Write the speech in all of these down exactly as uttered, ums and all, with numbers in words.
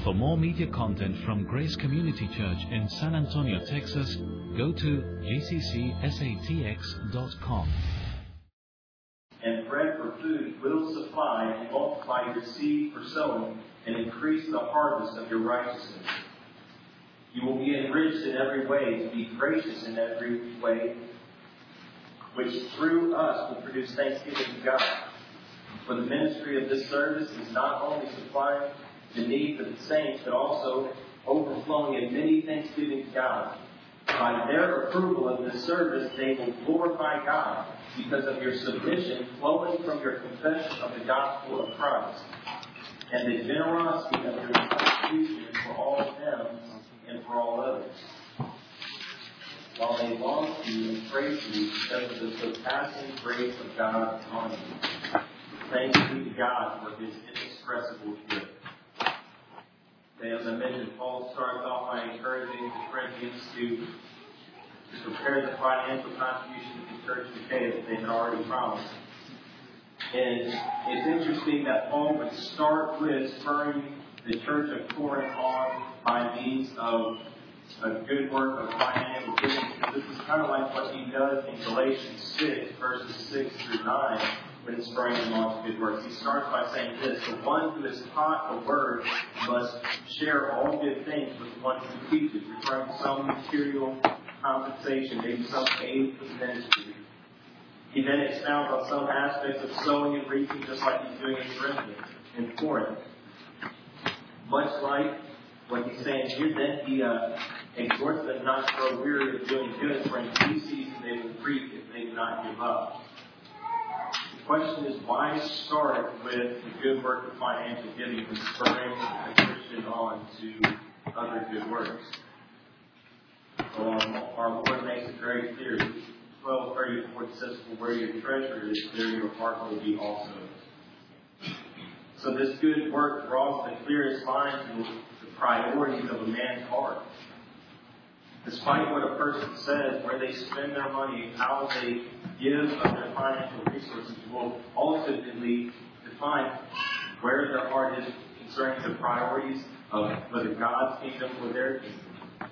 For more media content from Grace Community Church in San Antonio, Texas, go to g c c s a t x dot com. And bread for food will supply and multiply your seed for sowing and increase the harvest of your righteousness. You will be enriched in every way, to be gracious in every way, which through us will produce thanksgiving to God. For the ministry of this service is not only supplying the needs of the saints, but also overflowing in many thanksgiving to God. By their approval of this service, they will glorify God because of your submission flowing from your confession of the gospel of Christ and the generosity of your contribution for all of them and for all others. While they long to you and praise you because of the surpassing grace of God on you. Thanks be to God for His inexpressible gift. And as I mentioned, Paul starts off by encouraging the Corinthians to, to prepare the financial contribution to the church of Achaia that they had already promised. And it's interesting that Paul would start with spurring the church of Corinth on by means of a good work of financial giving. This is kind of like what he does in Galatians six, verses six through nine, when he's spurring them on to good works. He starts by saying this: the one who is taught the word must share all good things with the one who teaches, referring to some material compensation, maybe some aid for the ministry. He then expounds on some aspects of sowing and reaping, just like he's doing in Corinthians, in Corinth. Much like what he's saying here, then he uh, exhorts them not to grow weary of doing good, for in due season they will reap if they do not give up. The question is, why start with the good work of financial giving and spurring a Christian on to other good works? Well, our Lord makes it very clear. twelve thirty-four says, "For where your treasure is, there your heart will be also." So this good work draws the clearest line to the priorities of a man's heart. Despite what a person says, where they spend their money, how they give of their financial resources will ultimately define where their heart is concerning the priorities of whether God's kingdom or their kingdom.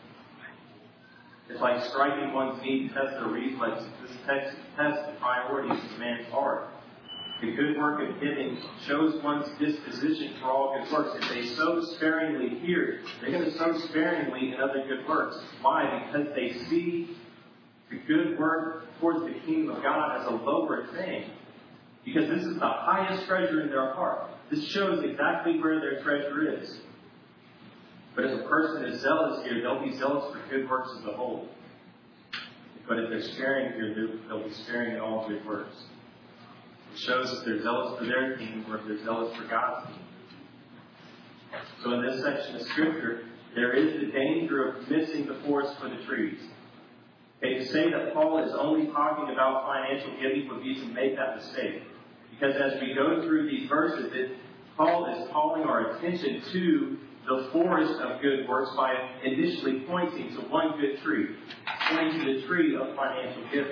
It's like striking one's knee to test their reflexes. This tests the priorities of a man's heart. The good work of giving shows one's disposition for all good works. If they sow sparingly here, they're going to sow sparingly in other good works. Why? Because they see the good work towards the kingdom of God as a lower thing. Because this is the highest treasure in their heart. This shows exactly where their treasure is. But if a person is zealous here, they'll be zealous for good works as a whole. But if they're sparing here, they'll be sparing in all good works. It shows if they're zealous for their kingdom or if they're zealous for God's kingdom. So in this section of Scripture, there is the danger of missing the forest for the trees. Okay, to say that Paul is only talking about financial giving would be to make that mistake. Because as we go through these verses, it, Paul is calling our attention to the forest of good works by initially pointing to one good tree, pointing to the tree of financial giving.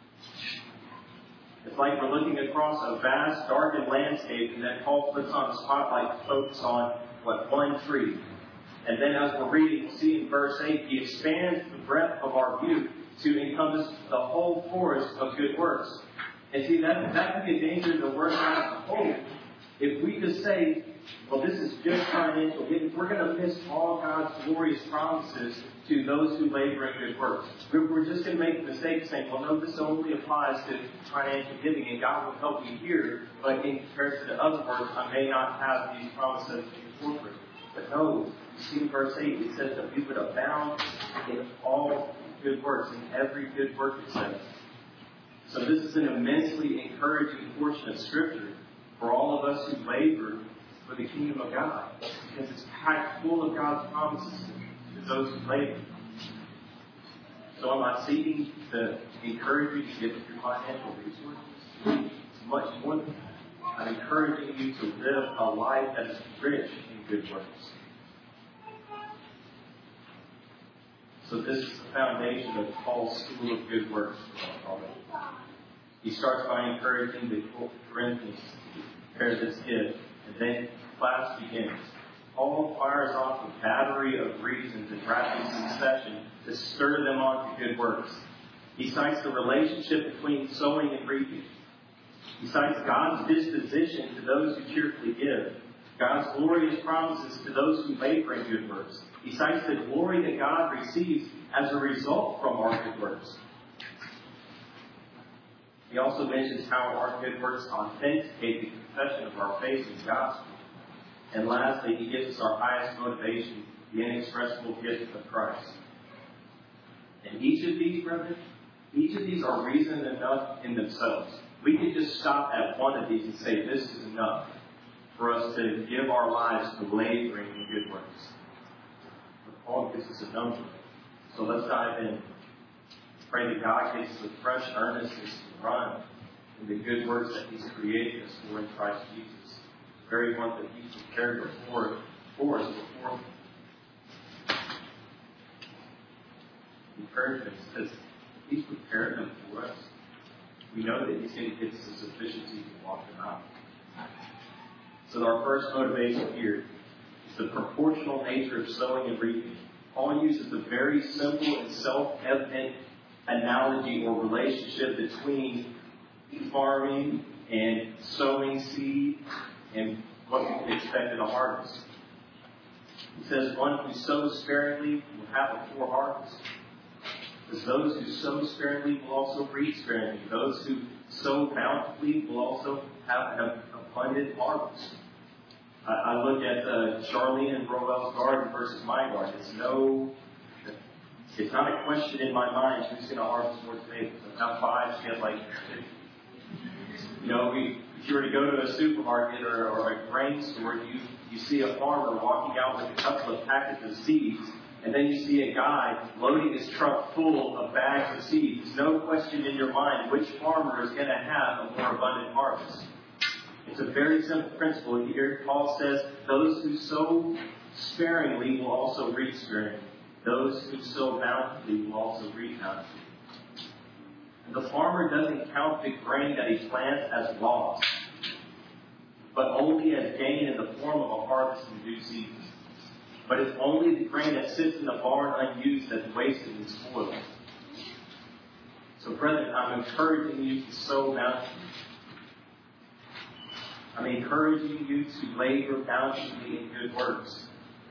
It's like we're looking across a vast, darkened landscape, and then Paul puts on a spotlight to focus on, what, one tree. And then as we're reading, we'll see in verse eight, he expands the breadth of our view to encompass the whole forest of good works. And see, that, that could be a danger to the word as a whole. If we just say, well, this is just financial giving, we're going to miss all God's glorious promises to those who labor in good works. We're just going to make the mistake of saying, well, no, this only applies to financial giving, and God will help me here, but in comparison to other works, I may not have these promises incorporated. But no, you see in verse eight, it says that we would abound in all good works, in every good work, it says. So this is an immensely encouraging portion of Scripture for all of us who labor for the kingdom of God, because it's packed full of God's promises to those who labor. So I'm not seeking to encourage you to give your financial resources. It's much more than that. I'm encouraging you to live a life that is rich in good works. So this is the foundation of Paul's school of good works. He starts by encouraging the Corinthians to prepare this gift, and then class begins. Paul fires off a battery of reasons in rapid succession to stir them on to good works. He cites the relationship between sowing and reaping. He cites God's disposition to those who cheerfully give, God's glorious promises to those who labor in good works. He cites the glory that God receives as a result from our good works. He also mentions how our good works authenticate the confession of our faith in the gospel. And lastly, he gives us our highest motivation, the inexpressible gift of Christ. And each of these, brethren, each of these are reason enough in themselves. We can just stop at one of these and say, this is enough for us to give our lives to laboring in good works. But Paul gives us a number. So let's dive in. Pray that God gives us a fresh earnestness to run in the good works that He's created us for in Christ Jesus. The very one that He's prepared before for us before. Encouragement says He's prepared them for us. We know that He's going to give us the sufficiency to walk them out. So our first motivation here is the proportional nature of sowing and reaping. Paul uses a very simple and self-evident analogy or relationship between farming and sowing seed and what we can expect in a harvest. He says one who sows sparingly will have a poor harvest. Because those who sow sparingly will also reap sparingly. Those who sow bountifully will also have an abundant harvest. I, I look at uh, Charlene and Roel's garden versus my garden. It's no, it's not a question in my mind who's going to harvest more tomatoes. I have five, she has like fifty. You know, we, if you were to go to a supermarket or, or a grain store, you you see a farmer walking out with a couple of packets of seeds. And then you see a guy loading his truck full of bags of seeds. There's no question in your mind which farmer is going to have a more abundant harvest. It's a very simple principle here. Paul says, those who sow sparingly will also reap sparingly. Those who sow bountifully will also reap bountifully. And the farmer doesn't count the grain that he plants as loss, but only as gain in the form of a harvest in due season. But it's only the grain that sits in the barn unused that's wasted and spoiled. So, brethren, I'm encouraging you to sow bountifully. I'm encouraging you to labor bountifully in good works.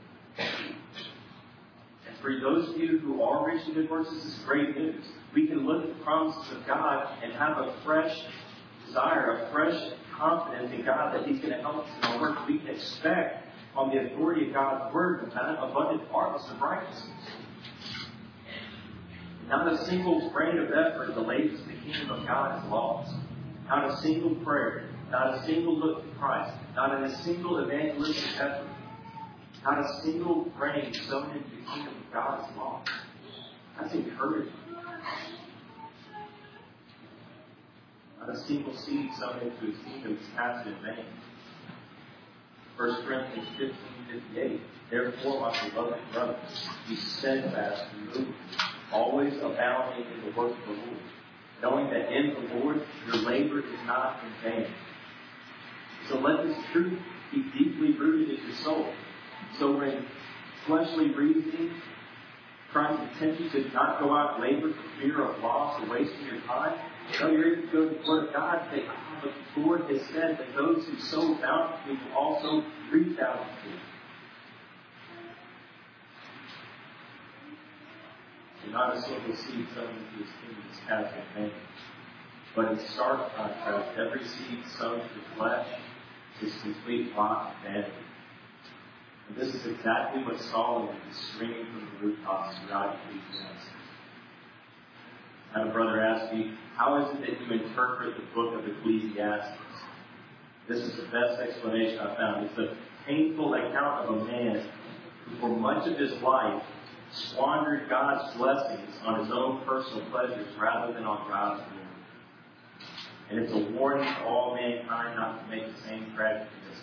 And for those of you who are rich in good works, this is great news. We can look at the promises of God and have a fresh desire, a fresh confidence in God that He's going to help us in our work. We can expect on the authority of God's Word, an abundant harvest of righteousness. Not a single grain of effort delays the kingdom of God is lost. Not a single prayer, not a single look to Christ, not in a single evangelistic effort, not a single grain sown into the kingdom of God is lost. That's encouraging. Not a single seed sown into His kingdom is cast in vain. First Corinthians fifteen fifty-eight. Therefore, my beloved brothers, be steadfast, immovable, always abounding in the work of the Lord, knowing that in the Lord your labor is not in vain. So let this truth be deeply rooted in your soul. So when fleshly reasoning tries to tempt you to not go out and labor for fear of loss or wasting your time, no, you're able to go to the Word of God and say, oh, but the Lord has said that those who sow bountifully will also reap bountifully. And not a single seed sown into His kingdom is cast in vain. But in stark contrast, every seed sown to the flesh is complete rot and vanity. And this is exactly what Solomon is screaming from the rooftops throughout Ecclesiastes. I had a brother ask me, how is it that you interpret the book of Ecclesiastes? This is the best explanation I found. It's a painful account of a man who for much of his life squandered God's blessings on his own personal pleasures rather than on God's will. And it's a warning to all mankind not to make the same tragic mistake.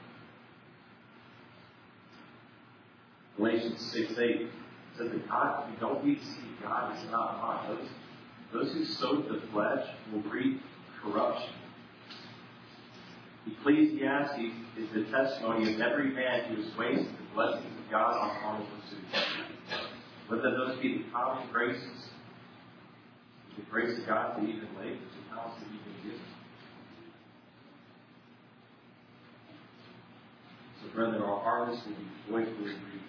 Galatians six eight says that God, we don't need to see God is not hot. Those, those who sow the flesh will reap corruption. Ecclesiastes is the testimony of every man who has wasted the blessings of God on carnal pursuits. Whether those be the common graces, the grace of God that even labors and house that He can give. So, brethren, our harvest will be joyfully reaped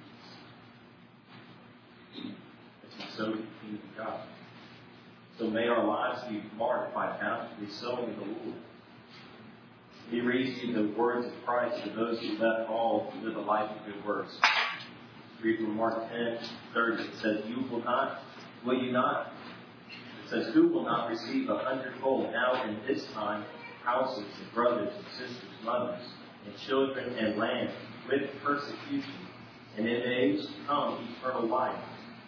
as we sow the kingdom of God. So may our lives be marked by bountifully sowing in the Lord. He reads you the words of Christ to those who left all to live a life of good works. Read from Mark ten thirty. It says, "You will not, will you not?" It says, "Who will not receive a hundredfold now in this time houses and brothers and sisters, mothers and children and land with persecution, and in the age to come eternal life?"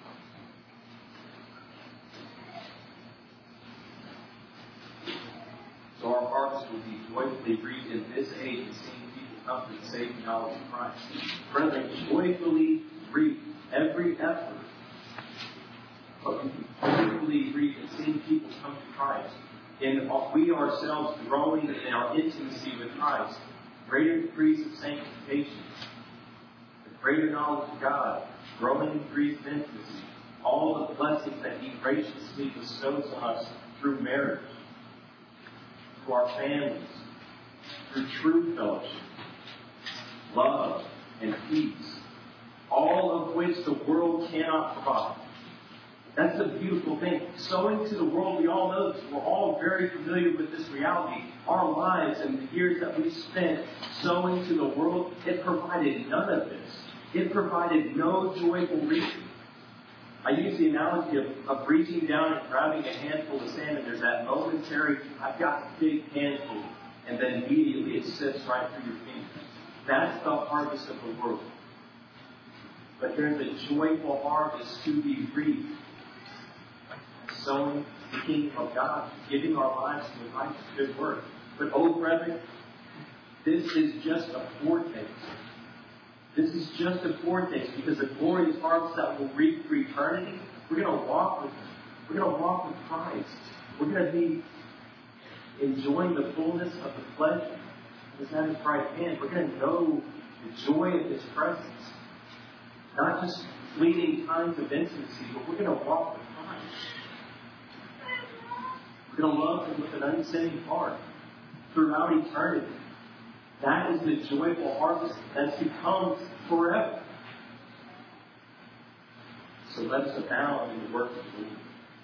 So our harvest will be joyfully reaped in this age and seeing people come to the saving knowledge of Christ. Brethren, joyfully reap every effort, but joyfully reap and seeing people come to Christ. And we ourselves growing in our intimacy with Christ, greater degrees of sanctification, the greater knowledge of God, growing degrees of intimacy, all the blessings that He graciously bestows on us through marriage, to our families, through true fellowship, love, and peace, all of which the world cannot provide. That's the beautiful thing. Sowing to the world, we all know this. We're all very familiar with this reality. Our lives and the years that we spent sowing to the world, it provided none of this. It provided no joyful reaping. I use the analogy of, of reaching down and grabbing a handful of sand, and there's that momentary, I've got a big handful, and then immediately it slips right through your fingers. That's the harvest of the world. But there's a joyful harvest to be reaped. Sowing the kingdom of God, giving our lives to the life of good work. But oh, brethren, this is just a foretaste. This is just a foretaste, because the glorious harvest that we'll reap for eternity, we're going to walk with Him. We're going to walk with Christ. We're going to be enjoying the fullness of the pleasure of His at His right hand. We're going to know the joy of His presence. Not just fleeting times of intimacy, but we're going to walk with Christ. We're going to love Him with an unsinning heart throughout eternity. That is the joyful harvest that's to come forever. So let us abound in the work of the Lord.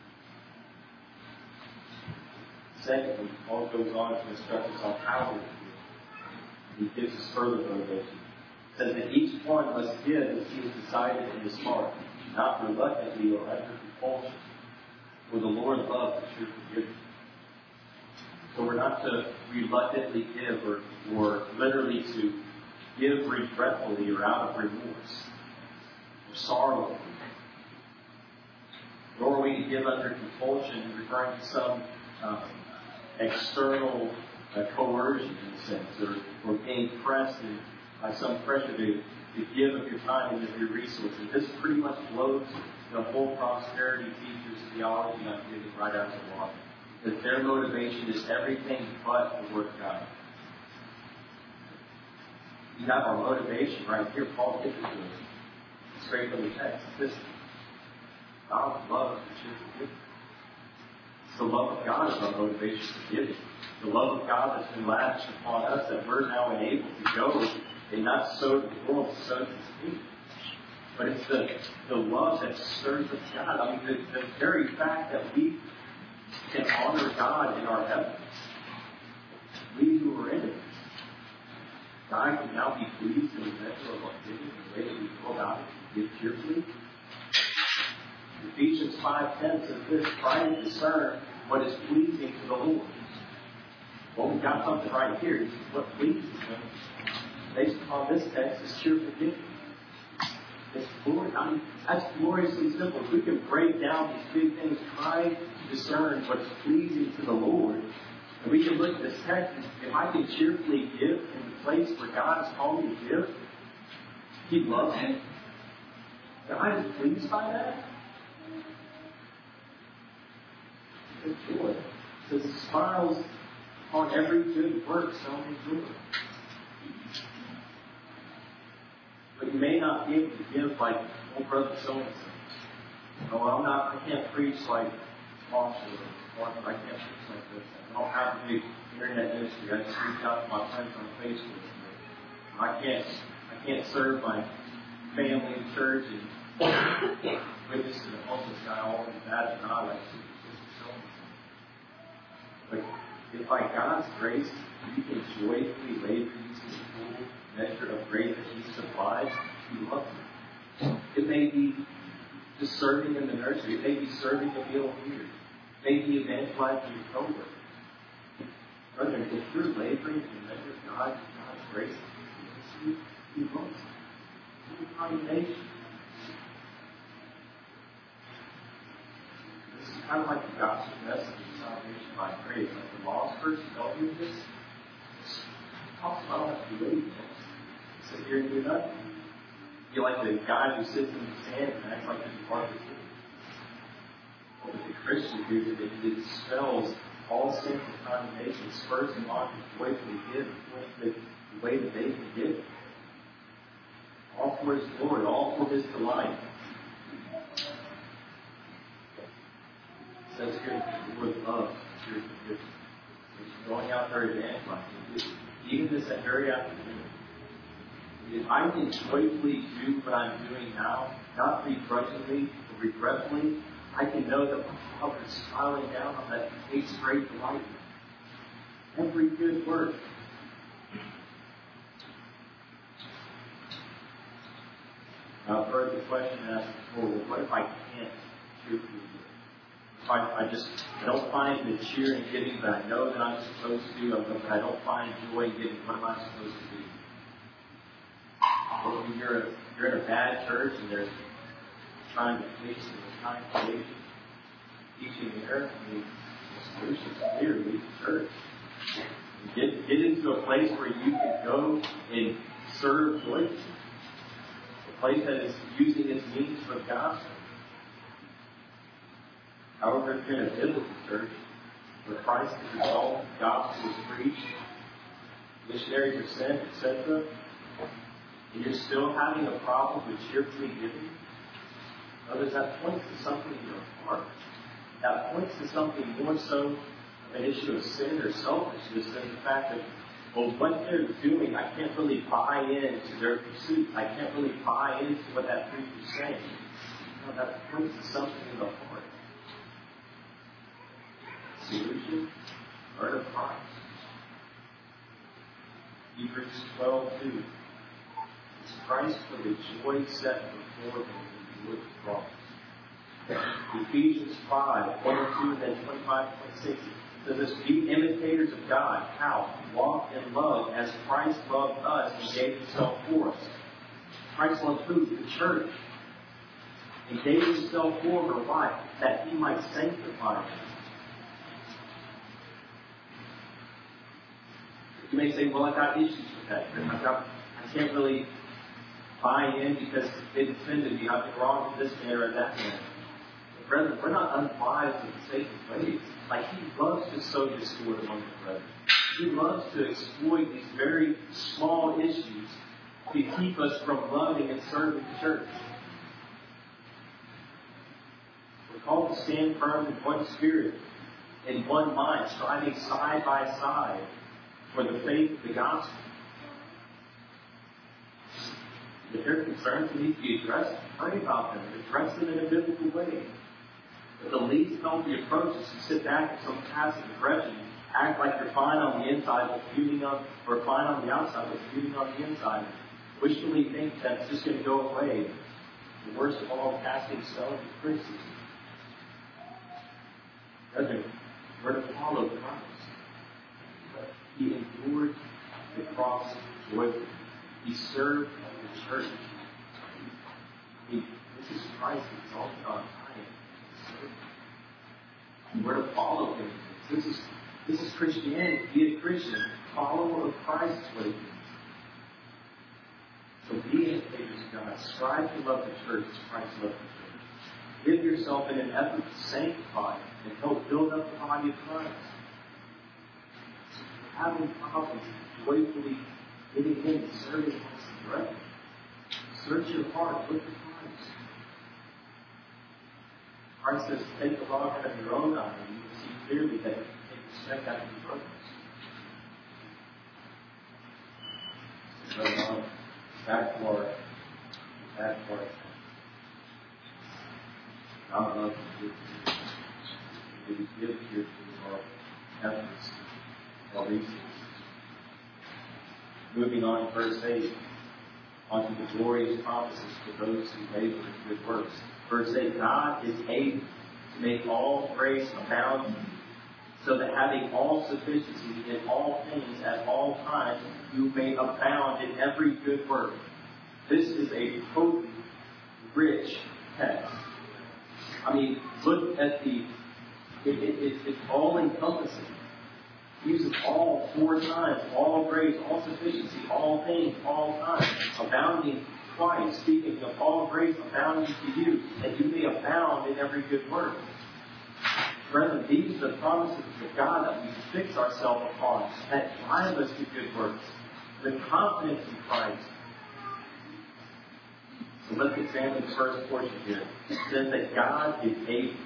Secondly, Paul goes on to instruct us on how to give. He gives us further motivation. He says that each one must give as he has decided in his heart, not reluctantly or under compulsion. For the Lord loves the true forgiver. So we're not to reluctantly give or, or literally to give regretfully or out of remorse or sorrow. Nor are we to give under compulsion, referring to some uh, external uh, coercion in a sense, or, or being pressed in, by some pressure to, to give of your time and of your resources. This pretty much blows the whole prosperity teachers theology I'm giving right out of the water. That their motivation is everything but the Word of God. You have our motivation right here. Paul gives it to us straight from the text. This God's love is the It's the love of God is our motivation for giving. The love of God that's been lavished upon us that we're now enabled to go and not sow to the world, sow to His kingdom. But it's the, the love that stirs up God. I mean, the, the very fact that we can honor God in our heavens. We who are in it. God can now be pleased in the measure of our giving, the way that we go about it, give cheerfully. Ephesians five ten says this, try to discern what is pleasing to the Lord. Well, we've got something right here. This is what pleases Him. Based upon this text, is cheerful giving. It's glorious. I mean, that's gloriously simple. If we can break down these big things, try to discern what's pleasing to the Lord, and we can look at this text, and if I can cheerfully give in the place where God has called me to give, He loves me. God is pleased by that. It's joy. Because He smiles On every good work, so endure. But you may not be able to give like old brother so and so. Oh, I'm not. I can't preach like Marshall or I can't preach like this. I don't have a big internet ministry. I just reach out to my friends on Facebook. I can't. I can't serve my family in church and witness to the homeless guy all the bad and I like so and so. But if by God's grace you can joyfully labor using the full measure of grace that He supplies, He loves you. It may be just serving in the nursery. It may be serving a meal here. It may be evangelizing your coworker. Brother, if you're laboring in the measure of God, God's grace, He loves you. No condemnation. This is kind of like the gospel message of salvation by grace. Like the lost person, don't hear this? It talks about all that laziness. Sit here and do nothing. You're like the guy who sits in the sand and acts like he's part of the kingdom. Well, but the Christian here, that it dispels all sense of condemnation, spurs them on to joyfully give the, the way that they can give. All for His glory, all for His delight. It says here that the Lord loves your forgiveness. He's going out there evangelizing. Even this very afternoon. If I can joyfully do what I'm doing now, not begrudgingly or regretfully, I can know that my Father is smiling down on that takes great delight. Every good work. I've heard the question asked before, well, what if I can't cheerfully do it? If I, I just I don't find the cheer in giving that I know that I'm supposed to do, but I don't find joy in giving, what am I supposed to do? Well, when you're, you're in a bad church and they're trying to preach in the congregation, teaching there, I mean, the solution's clear, leave the church. Get, get into a place where you can go and serve joyfully. A place that is using its means for the gospel. However, if you're in a biblical church where Christ is exalted, the gospel is preached, missionaries are sent, et cetera, and you're still having a problem with cheerfully giving, others, that points to something in your heart. That points to something more so of an issue of sin or selfishness than the fact that, well, what they're doing, I can't really buy into their pursuit. I can't really buy into what that preacher's saying. No, that points to something in the heart. Solution, learn of Christ. Hebrews twelve two. It's Christ for the joy set before him endured the cross. Ephesians five, twenty-two, and then twenty-five, twenty-six. It says, be imitators of God. How? Walk in love as Christ loved us and gave Himself for us. Christ loved who? The church. He gave Himself for her. Why? That He might sanctify her. You may say, well, I've got issues with that. I've got, I can't really buy in because they defended me. I've been wrong in this manner or that manner. But brethren, we're not unwise in the sake of ways. Like He loves to sow discord among the brethren. He loves to exploit these very small issues to keep us from loving and serving the church. We're called to stand firm in one spirit, in one mind, striving side by side for the faith of the gospel. If there are concerns that need to be addressed, pray about them. Address them in a biblical way. But the least healthy approach is to sit back in some passive aggression, act like you're fine on the inside, but fuming on, or fine on the outside, but fuming on the inside. Wishfully think that's just going to go away. The worst of all, casting stones is criticism. Brethren, we're to follow Christ. He endured the cross joyfully. He served the church. He, this is Christ exalted on high. And we're to follow Him. This is this is Christianity. Be a Christian. Follower of Christ is what it means. So be imitators of God. Strive to love the church as Christ loved the church. Give yourself in an effort to sanctify and help build up the body of Christ. having problems, joyfully giving in and serving His direction. Search your heart, look at Christ. Christ says, take the log out of your own eye, and you will see clearly that you can respect out of your brother's. So, um, back to our, back to our, God loves you. It is given here to our efforts, our reasons. Moving on to verse eight, onto the glorious promises for those who labor in good works. Verse eight, God is able to make all grace abound to you, so that having all sufficiency in all things at all times, you may abound in every good work. This is a potent, rich text. I mean, look at the, it, it, it, it's all encompassing. He uses all four times, all grace, all sufficiency, all things, all time, abounding twice, speaking of all grace abounding to you, that you may abound in every good work. Brethren, these are the promises of God that we fix ourselves upon, that drive us to good works, the confidence in Christ. So let's examine the first portion here. It says that God is able.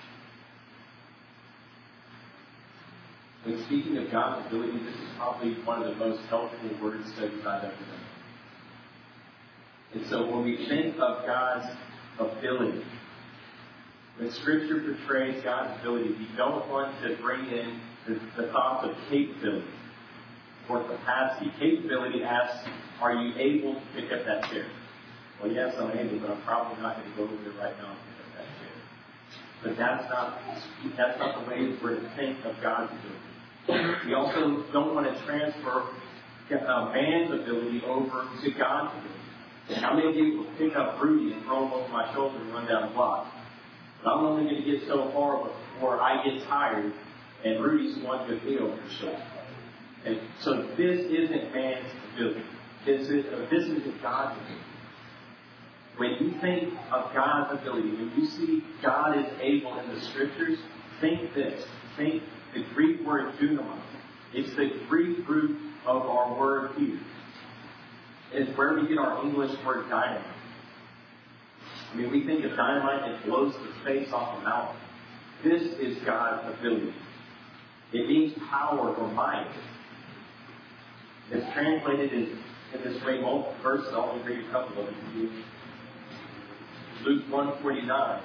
When speaking of God's ability, this is probably one of the most helpful word studies I've ever done. And so when we think of God's ability, when Scripture portrays God's ability, we don't want to bring in the, the thought of capability or capacity. Capability asks, are you able to pick up that chair? Well, yes, I'm able, but I'm probably not going to go over there right now and pick up that chair. But that's not, that's not the way we're to think of God's ability. We also don't want to transfer uh, man's ability over to God's ability. I may be able to pick up Rudy and throw him over my shoulder and run down the block. But I'm only going to get so far before I get tired and Rudy's the one with me over the shoulder. And so this isn't man's ability. This is uh, this isn't God's ability. When you think of God's ability, when you see God is able in the Scriptures, think this. Think the Greek word dunamis. It's the Greek root of our word here. It's where we get our English word dynamite. I mean, we think of dynamite and it blows the face off a mountain. This is God's ability. It means power or might. It's translated in, in this way multiple verses. I'll only read a couple of them to you. Luke one forty-nine.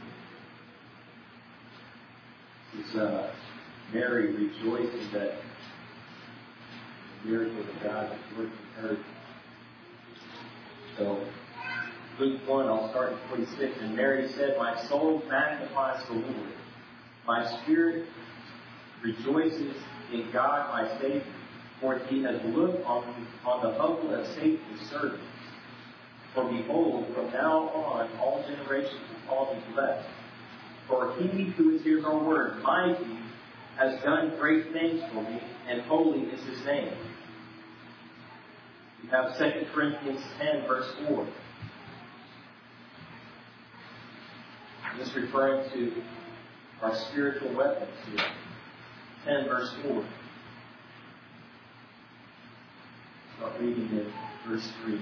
It's uh, Mary rejoicing that the miracle of God is working her. So, Luke one, I'll start at forty-six. And Mary said, my soul magnifies the Lord. My spirit rejoices in God my Savior, for he has looked on, on the humble estate of his servant. For behold, from now on all generations will call me blessed. For he who is, here's our word, mighty, has done great things for me, and holy is his name. We have Second Corinthians ten, verse four. This is referring to our spiritual weapons here. ten, verse four. Start reading in verse three.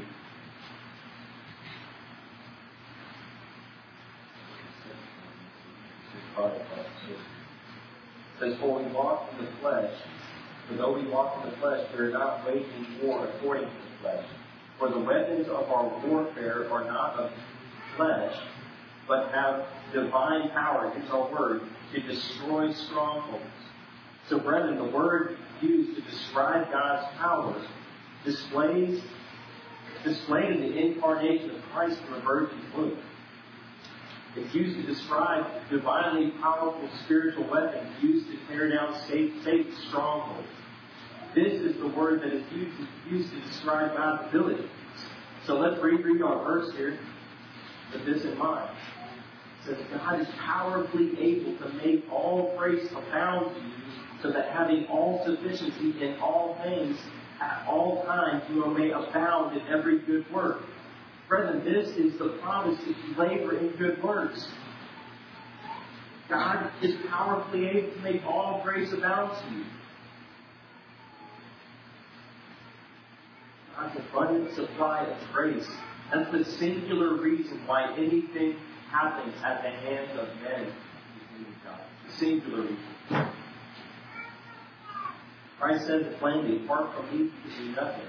It says, for we walk in the flesh, for though we walk in the flesh, we are not waging war according to the flesh. For the weapons of our warfare are not of flesh, but have divine power, it's our word, to destroy strongholds. So, brethren, the word used to describe God's power displays displayed in the incarnation of Christ from the Virgin's womb. It's used to describe divinely powerful spiritual weapons used to tear down Satan's strongholds. This is the word that is used, used to describe God's ability. So let's reread our verse here with this in mind. It says, God is powerfully able to make all grace abound to you, so that having all sufficiency in all things at all times you may abound in every good work. Brethren, this is the promise if you labor in good works. God is powerfully able to make all grace abound to you. God's abundant supply of grace. That's the singular reason why anything happens at the hands of men. The singular reason. Christ said to plainly, apart from me, you can do nothing.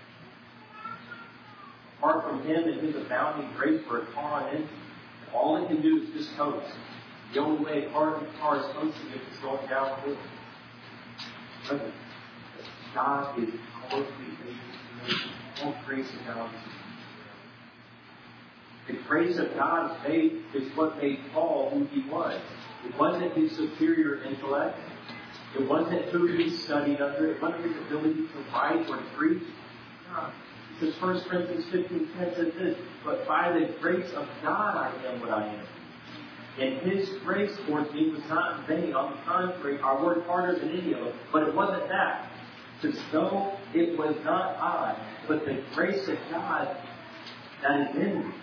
Apart from Him and His abounding grace, we're a car on empty. All it can do is just coast. The only way a car, a car is coasting if it's going downhill. But God is closely faithful. All grace of God. The grace of God is made is what made Paul who he was. It wasn't his superior intellect. It wasn't who he studied under. It wasn't his ability to write or preach. No. It says First Corinthians fifteen ten says this, but by the grace of God I am what I am. And His grace towards me was not in vain. On the contrary, I worked harder than any of them. But it wasn't that. Because though it was not I, but the grace of God that is in me.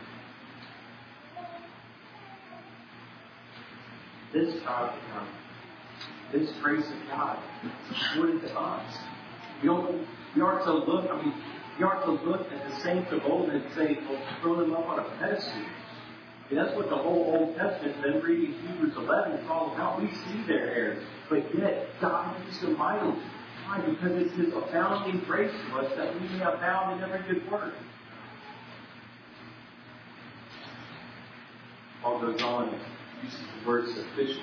This God of God, this grace of God is afforded to us. We don't, we aren't to look, I mean, we aren't to look at the saints of old and say, well, throw them up on a pedestal. And that's what the whole Old Testament, then reading Hebrews eleven, is all about. We see their errors, but yet God used them mightily. Why? Because it's His abounding grace to us that we may abound in every good work. Paul goes on and uses the word sufficiency.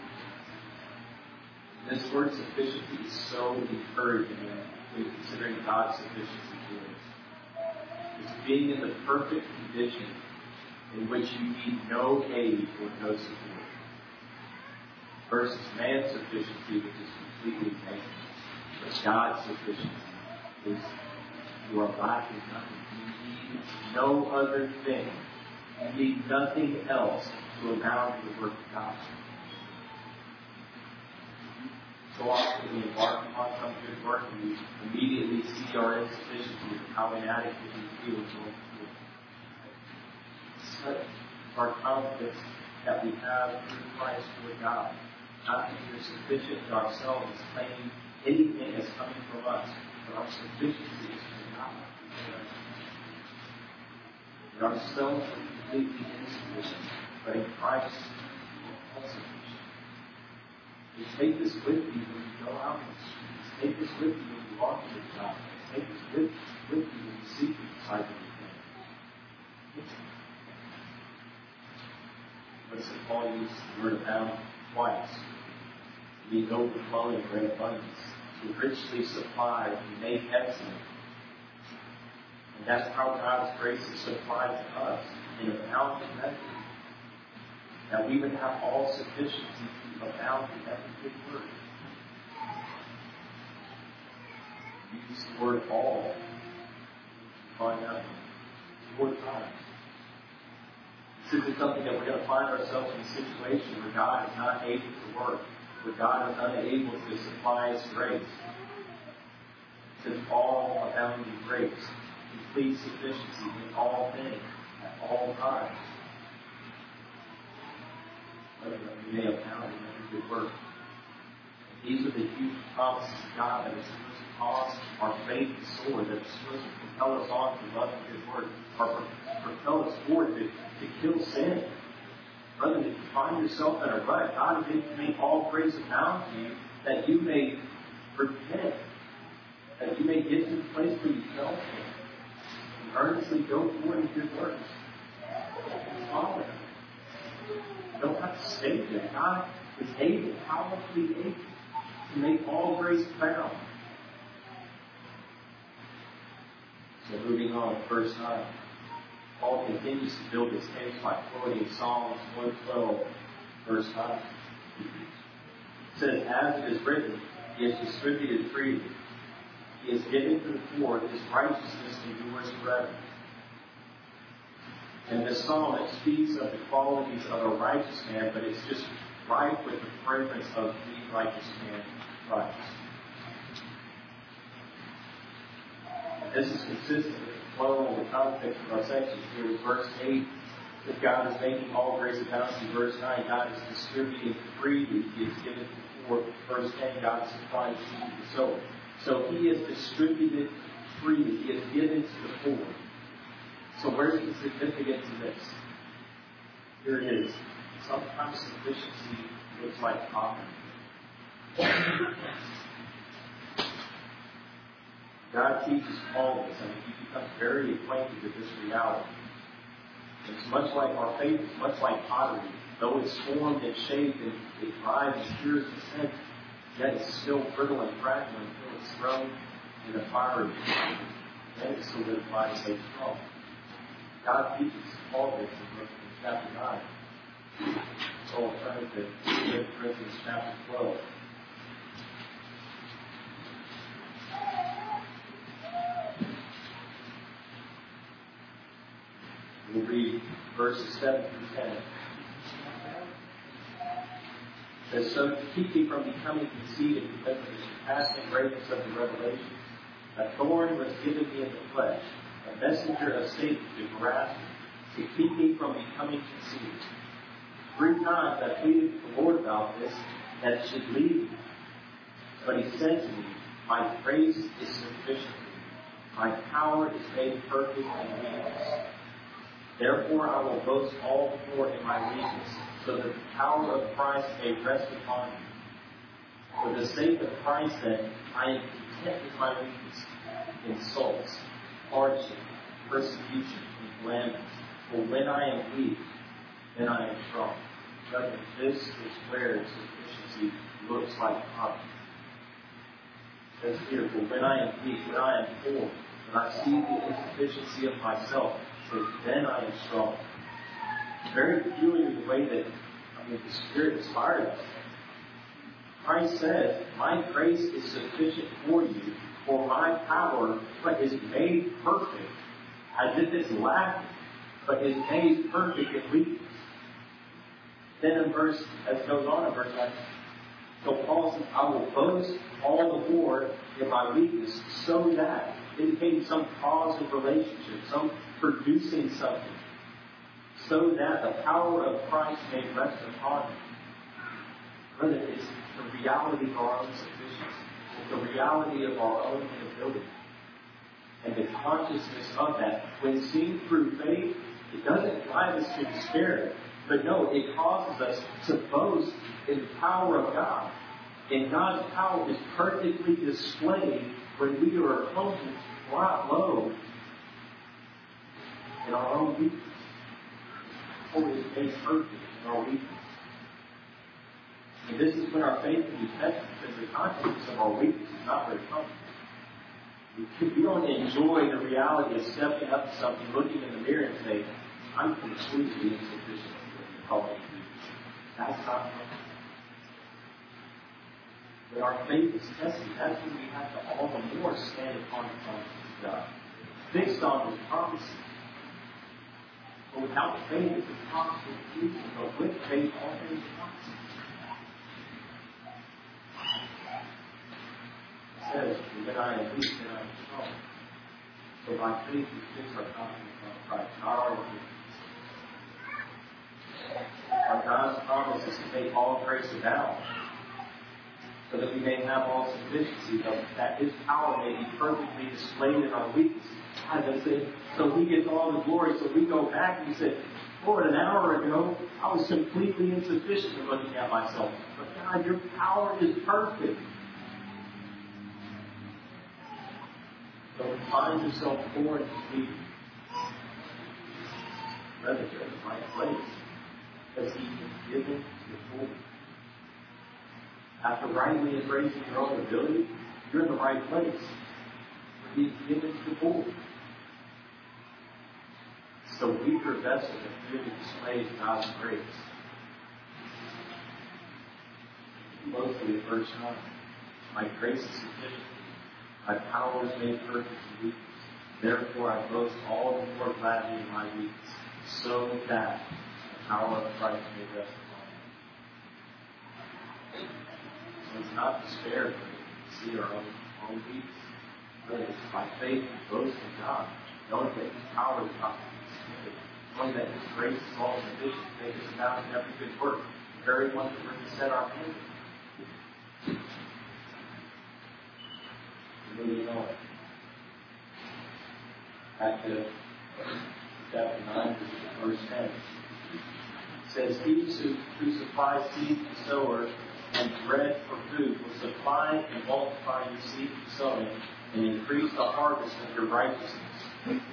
And this word sufficiency is so encouraging when considering God's sufficiency to us. It's being in the perfect condition in which you need no aid or no support. Versus man's sufficiency, which is completely painless. But God's sufficiency is you are lacking nothing. You need no other thing. You need nothing else to abound in the work of God. So often we embark upon some good work and we immediately see our insufficiency and how inadequate we feel going through. Our confidence that we have through Christ with God. Not that we are sufficient in ourselves as claiming anything as coming from us, but our sufficiency is from God. In ourselves we're completely insufficient, but in Christ we're all sufficient. You take this with you when you go out in the streets. Take this with you when you walk in the job. Take this with, with you when you seek the disciple of God. Notice that Paul uses the word abound twice. It means overflowing in great abundance. To richly supply and make excellent. And that's how God's grace is supplied to us in abounding measure. That we would have all sufficiency to abound in every good work. Use the word all. Find out four times. This isn't something that we're going to find ourselves in a situation where God is not able to work, where God is unable to supply His grace. It says all abounding grace, complete sufficiency in all things, at all times. Whether we may abound in every good work. These are the huge promises of God that are supposed to cause our faith to soar, that are supposed to propel us on to love and good work, or propel us forward to, to kill sin. Brother, if you find yourself in a rut, God is able to make all grace abound to you, that you may repent, that you may get to the place where you fell sin, and earnestly go forward in good works. Follow Him. You don't have to stay there. God is able, powerfully able, to make all grace abound. So moving on, verse nine. Paul continues to build his case by quoting Psalms one twelve, verse nine. It says, as it is written, He has distributed freely. He has given to the poor. His righteousness endures forever. And this psalm, it speaks of the qualities of a righteous man, but it's just ripe with the fragrance of the righteous man, Christ. This is consistent with the flow and the context of our section here. Verse eight, that God is making all grace abound. In verse nine, God is distributing freely. He has given to the poor. Verse ten, God supplies seed to the sower. So He has distributed free, He has given to the poor. So where's the significance of this? Here it is. Sometimes sufficiency looks like poverty. God teaches all this. I mean, He becomes very acquainted with this reality. It's much like our faith, it's much like pottery. Though it's formed and shaped and it dries and cures and scent, yet it's still brittle and fragile until it's thrown in the fire. Then it's solidified and made strong. God teaches all this in Corinthians chapter nine. So I'll turn to First Corinthians chapter twelve. We'll read verses seven through ten. It says, so keep me from becoming conceited because of the surpassing greatness of the revelation. A thorn was given me in the flesh, a messenger of Satan to harass me, to keep me from becoming conceited. Three times I pleaded with the Lord about this, that it should leave me. But He said to me, my grace is sufficient for you. My power is made perfect in weakness. Therefore I will boast all the more in my weakness, so that the power of Christ may rest upon me. For the sake of Christ, then, I am content with my weakness, insults, hardship, persecution, and calamities. For when I am weak, then I am strong. But this is where sufficiency looks like poverty. It says here, for when I am weak, when I am poor, when I see the insufficiency of myself, so then I am strong. Very peculiar the way that, I mean, the Spirit inspired us. Christ says, my grace is sufficient for you, for my power is made perfect. As if it's lacking, but is made perfect in weakness. Then in verse, as it goes on in verse nine, so Paul says, I will boast all the more in my weakness, so that, indicating some cause of relationship, some producing something, so that the power of Christ may rest upon me. Whether it's the reality of our own sufficiency, it's the reality of our own inability, and the consciousness of that, when seen through faith, it doesn't drive us to despair, but no, it causes us to boast in the power of God. And God's power is perfectly displayed when we are humbled, brought low in our own weakness. Or is made perfect in our weakness. And this is when our faith can be tested, because the consciousness of our weakness is not very comfortable. We don't enjoy the reality of stepping up to something, looking in the mirror and saying, I'm completely insufficient for you call me. That's not comfortable. When our faith is tested, that's when we have to all the more stand upon the promises of God, fixed on His promises. But without faith, it's impossible to do so. But with faith, all things are possible. It says, when I am weak, then I am strong. So by faith, we fix our confidence on Christ, not our weakness. Our God's promise is to make all grace abound, so that we may have all sufficiency, that His power may be perfectly displayed in our weakness. As I said, so He gets all the glory. So we go back and we say, Lord, an hour ago, I was completely insufficient in looking at myself. But God, your power is perfect. So when you find yourself poor and defeated, rather you're in the right place, because He has given you full. After rightly embracing your own ability, you're in the right place. He's given to the poor. So weaker vessels that clearly displays God's grace. Mostly at verse nine. My grace is sufficient. My power is made perfect in weakness. Therefore I boast all the more gladly in my weakness, so that the power of Christ may rest upon me. So it's not despair when we see our own, own weakness. But it's by faith and boast in God, knowing that His power is not dismayed, knowing that His grace is all sufficient to make us abound in every good work, the very one that we're to set our hand in. Will you know it? Back to chapter nine, verse ten. It says, He who, who supplies seed to the sower and bread for food will supply and multiply your seed for sowing and increase the harvest of your righteousness.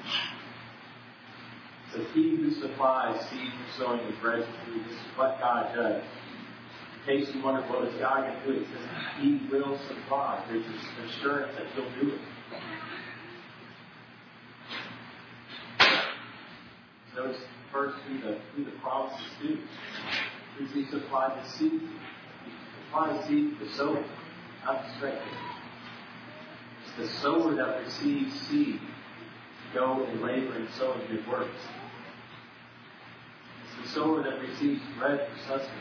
So he who supplies seed for sowing and bread for food, this is what God does. In case you wonder, well, is God going to do it? It says He will supply. There's this assurance that He'll do it. Notice first who the, who the promises do. Because He supplied the seed. He supplied seed to the sower, not the stranger. It's the sower that receives seed to go and labor and sow in good works. It's the sower that receives bread for sustenance.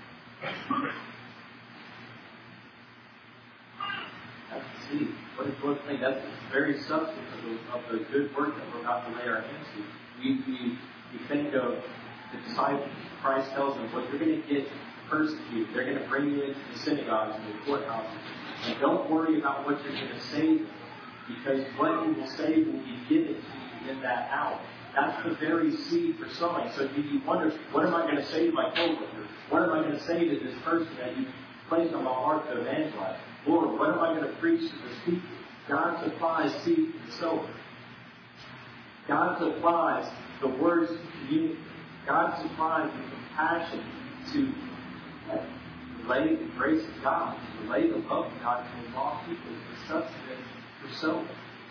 That's the seed. What is one thing? That's the very substance of the, of the good work that we're about to lay our hands to. We, we, we think of the disciples. Christ tells them, well, you're going to get persecuted. They're going to bring you into the synagogues and the courthouses. And don't worry about what you're going to say to them, because what you will say will be given to you in that hour. That's the very seed for sowing. So if you wonder, what am I going to say to my coworker? What am I going to say to this person that you placed on my heart to evangelize? Lord, what am I going to preach to this people? God supplies seed to the sower. God supplies the words to communicate. God supplies the compassion to relay the grace of God, to relay the love of God to all people, the substance for sowing.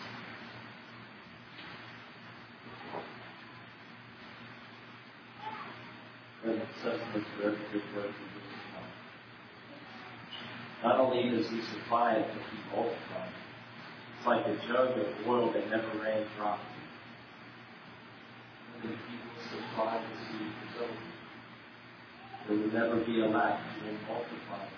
And sustenance for every good work in this time. Not only does He supply it, but He multiplies it. It's like a jug of oil that never ran dry. And He will supply the seed for sowing. There will never be a lack. He will multiply it.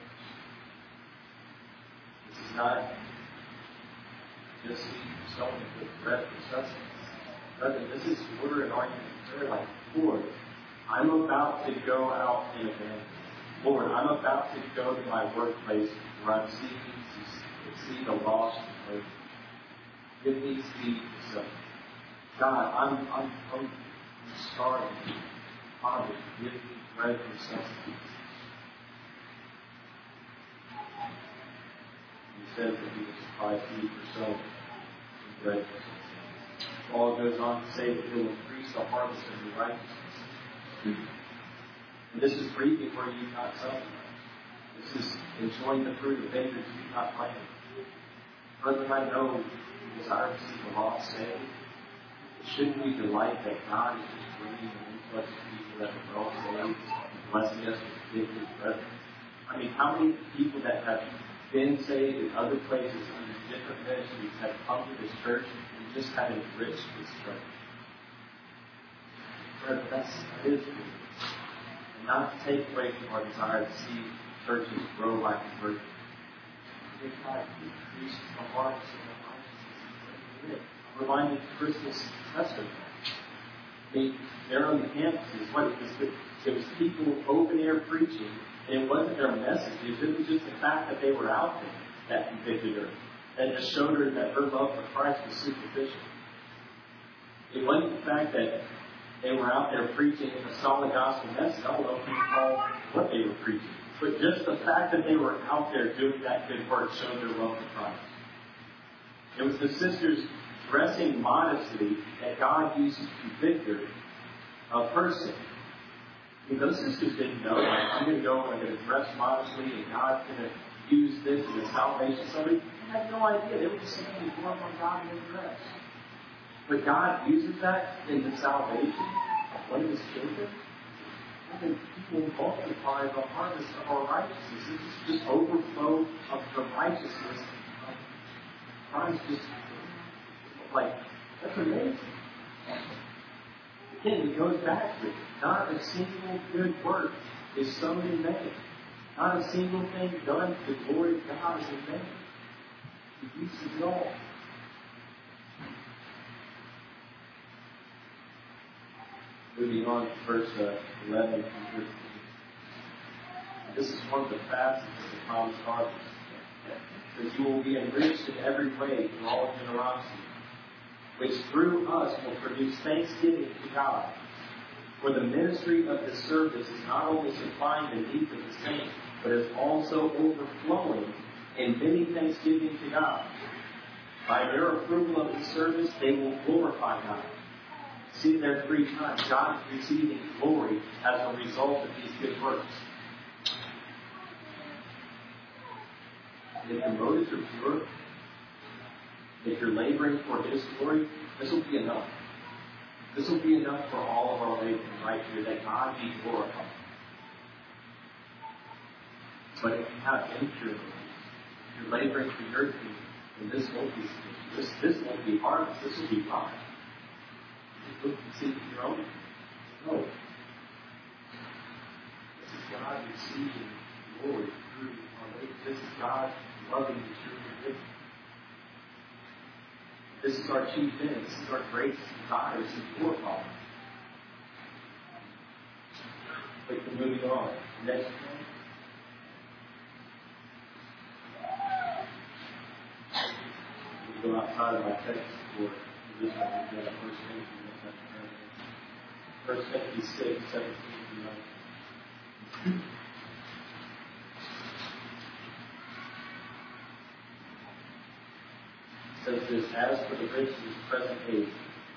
This is not just seed for sowing, but bread for sustenance. Rather, this is order and argument of prayer like, Lord, I'm about to go out and evangelize. Lord, I'm about to go to my workplace where I'm seeking to see the lost and give me seed to sow. God, I'm, I'm, I'm starving. Father, give me bread for sustenance. He says that He will supply seed for sowing and bread for sustenance. Paul goes on to say that He will increase the harvest of your righteousness. And this is reaping where you've not sown. This is enjoying the fruit of vineyards you've not planted. Brethren, I know you desire to see the lost saved. Shouldn't we delight that God is just bringing an influx of people that are well saved and blessing us with gifted brethren? I mean, how many people that have been saved in other places under different ministries have come to this church and just have enriched this church? Brethren, that's His good. And not to take away from our desire to see churches grow like conversion. May God increase the hearts of the righteous. I'm reminded of Christmas festival. I mean, they're on the campuses. What it was, it was people open air preaching, and it wasn't their messages. It was just the fact that they were out there that convicted her, that just showed her that her love for Christ was superficial. It wasn't the fact that they were out there preaching a solid gospel message. I don't know if you call what they were preaching, but just the fact that they were out there doing that good work showed their love for Christ. It was the sisters dressing modestly that God used to convict her of her sin. I mean, those sisters didn't know, like, I'm going to go and I'm going to dress modestly and God's going to use this as a salvation. Somebody had no idea. They were just simply glorifying God in their dress. But God uses that in the salvation of one of His children. And then He will multiply the harvest of our righteousness. This is just overflow of the righteousness of Christ. Just like, that's amazing. Again, it goes back to it. Not a single good work is sown in vain. Not a single thing done to the glory of God is in vain. He uses it all. Moving on to verse uh, eleven through thirteen. This is one of the facets of the promised harvest. That you will be enriched in every way through all generosity, which through us will produce thanksgiving to God. For the ministry of this service is not only supplying the needs of the saints, but is also overflowing in many thanksgiving to God. By their approval of the service, they will glorify God. See there three times, God is receiving glory as a result of these good works. If your motives are pure, if you're laboring for His glory, this will be enough. This will be enough for all of our laboring right here, that God be glorified. But if you have impure motives, if you're laboring for your kingdom, then this won't be this this won't be harvest. This will be pride. Just look and see your own. No. This is God receiving glory through our labor. This is God loving the true forgiveness. This is our chief end. This is our greatest desire to glorify. Quickly moving on. Next one. We'll go outside of my text for this one. We've got First Timothy. First Timothy six, seventeen through nineteen. Says this, as for the riches of the present age,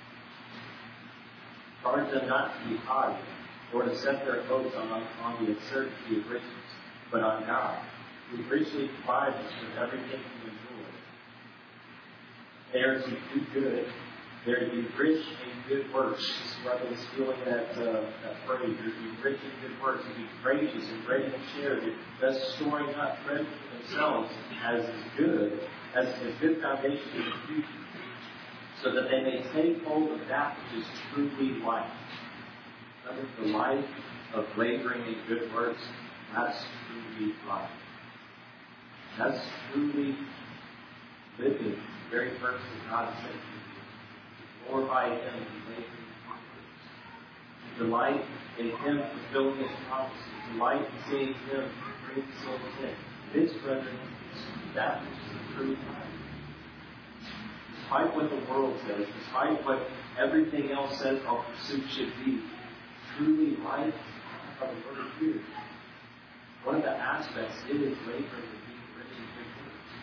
charge them not to be haughty, or to set their hopes on, on the uncertainty of riches, but on God, who richly provides us with everything to enjoy. They are to do good, they are to be rich in good works. This is what I was feeling that, uh, that phrase. They're to be rich in good works, to be gracious and ready to share, thus storing up treasure for themselves as is good, as a good foundation for the future, so that they may take hold of that which is truly life. That is the life of laboring in good works. That's truly life. That's truly living the very purpose that God sent you to glorify Him and laboring in good works. Delight in Him fulfilling His promises. Delight in seeing Him bring souls in. This, brethren, is that which is the true life. Despite what the world says, despite what everything else says our pursuit should be, truly life of the Word of truth. One of the aspects it is laboring and being rich in good works.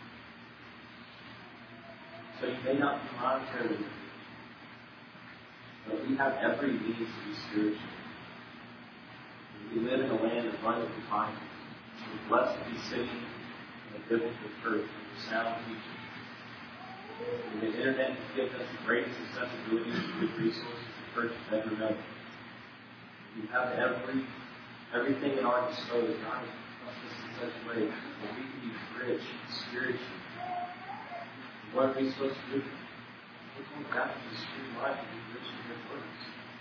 So you may not be monetarily rich, but we have every means to be spiritual. We live in a land of abundant refinement. We're blessed to be sitting in a biblical church with sound teaching. And the internet has given us the greatest accessibility to good resources the church has ever known. We have every everything at our disposal. God has blessed us in such a way that we can be rich spiritually. What are we supposed to do? Look on back to the true life and be rich in good works.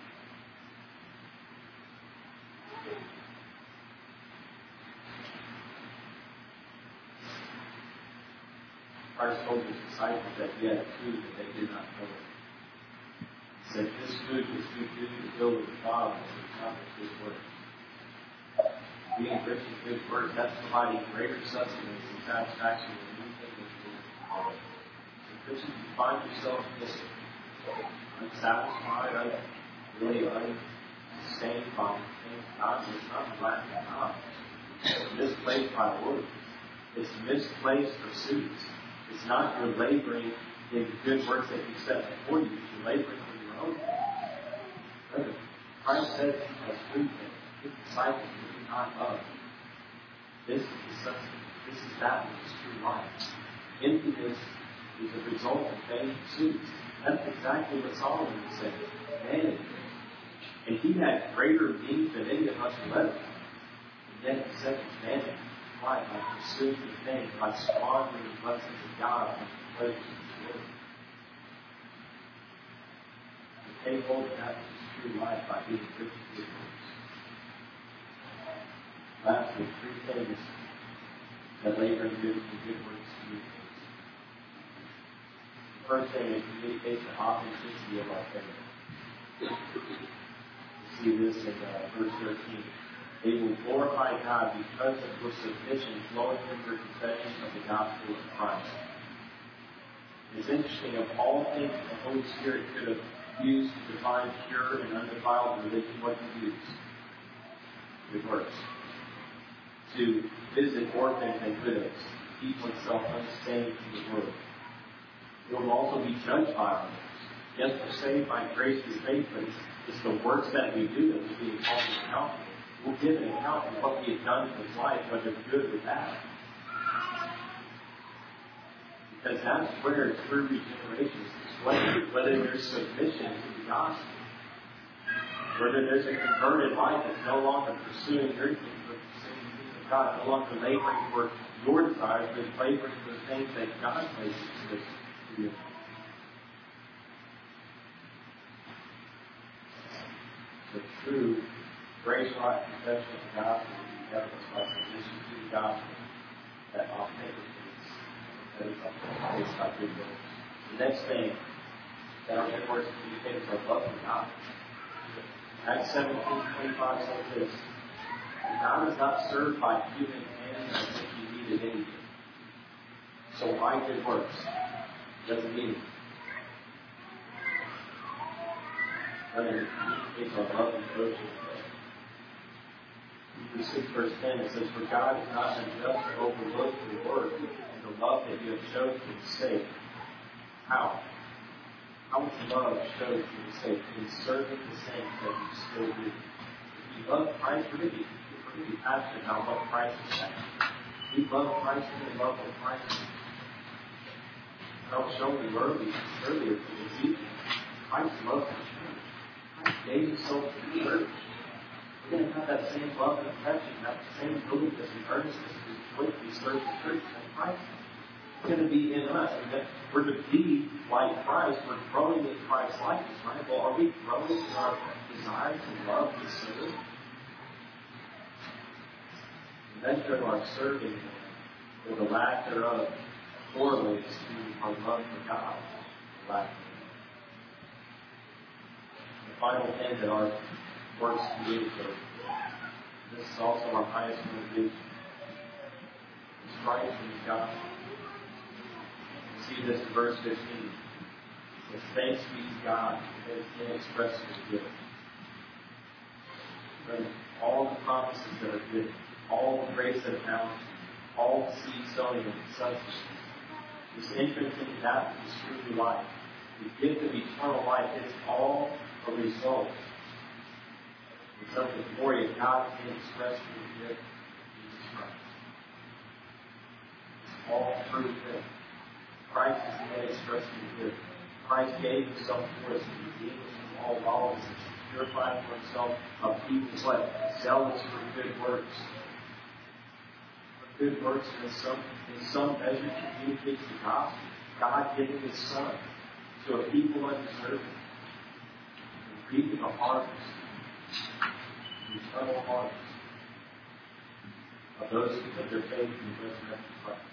Christ told His disciples that He had food that they did not know. He said, this food which we do to build with the Father is not His work. Being rich in good works, that's providing greater sustenance and satisfaction than anything in this world. So Christians, you find yourself just unsatisfied, un, really unsustained by things God does not lack in God. It's misplaced priorities. It's misplaced pursuits. It's not your laboring in the good works that He set before you. You're laboring for your own. Brother, Christ says He has food that His disciples do not love. This is the substance. This is that which is true life. Emptiness is a result of vain pursuits. That's exactly what Solomon was saying. Man, and he had greater need than any of us will ever. And yet he said, man, why? By pursuing the things, by squandering the blessings of God, and the pleasures of His Word. And take hold of that which is true life by being rich in good works. Lastly, three things that labor in good, in good works communicate. The first thing is communicates the authenticity of our faith. You see this in uh, verse thirteen. They will glorify God because of your submission flowing from your confession of the gospel of Christ. It's interesting, of all things the Holy Spirit could have used to define pure and undefiled religion, what He used? Good works. To visit orphans and widows, to keep oneself unstained from the world. It will also be judged by others. Yes, we're saved by grace through faith, but it's, it's the works that we do that will be called to account. We'll give an account of what we have done in this life, whether good or bad. Because that's where true regeneration is displayed, whether there's submission to the gospel, whether there's a converted life that's no longer pursuing your things, but pursuing the things of God, no longer laboring for your desires, but laboring for the things that God places to you. The true grace-like confession of the gospel will be evidenced by submission to the gospel that authentically that is based on good works. The next thing that our good works communicate is our love for God. Acts seventeen twenty-five says this: God is not served by human hands as if He needed anything. So why good works? Doesn't mean it. But it communicates our love and devotion to God. Hebrews six verse ten, it says, For God is not unjust to overlook your work and the love that you have shown for His sake. How? How was love showed for His sake? In serving the saints that you still do. If you love Christ, we're going to be, we're going to be passionate about what Christ is saying. We love Christ and we love what Christ is. I was showing you earlier, earlier for the people. Christ loves the church. Christ gave Himself to the church. We're going to have that same love and affection, that same willingness and earnestness to completely serve the church that Christ is. It's going to be in us. And we're to be like Christ. We're growing in Christ's likeness, right? Well, are we growing in our desire to love and serve? The measure of our serving, or the lack thereof, correlates to our love for God. The lack thereof. The final thing that our works communicate. This is also our highest motivation. It's Christ and His gospel. You see this in verse fifteen. It says, Thanks be to God that is inexpressibly good. Friends, all the promises that are given, all the grace that abounds, all the seed sowing of substance, this entrance into that which is truly life, the gift of eternal life, it's all a result of the glory of God being expressed in the gift of Jesus Christ. It's all through Him. Christ is the inexpressibly good. Christ gave Himself for us to redeem us from all lawlessness, to purify for Himself a people what? Zealous for good works. For good works in some, in some measure communicates the gospel. God giving His Son to a people undeserving, and reaping a harvest. Eternal harvest of those who put their faith in the resurrected Christ.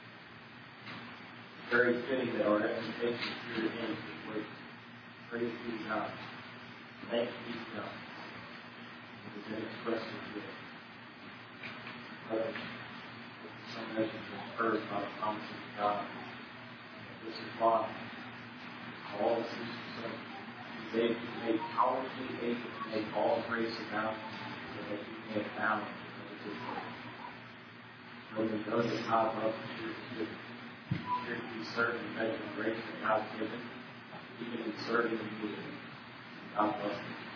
It's very fitting that our exhortation here again is this way. Praise be to God. Thanks be to God. It is inexpressibly good. But some measure was heard by the promises of God. This is why all the seasons of He's able to make powerfully able to make all grace abound, so that you may abound in His word. When we know that God loves us, we're here to be serving the measure of grace that God's given, even in serving the need. God bless you.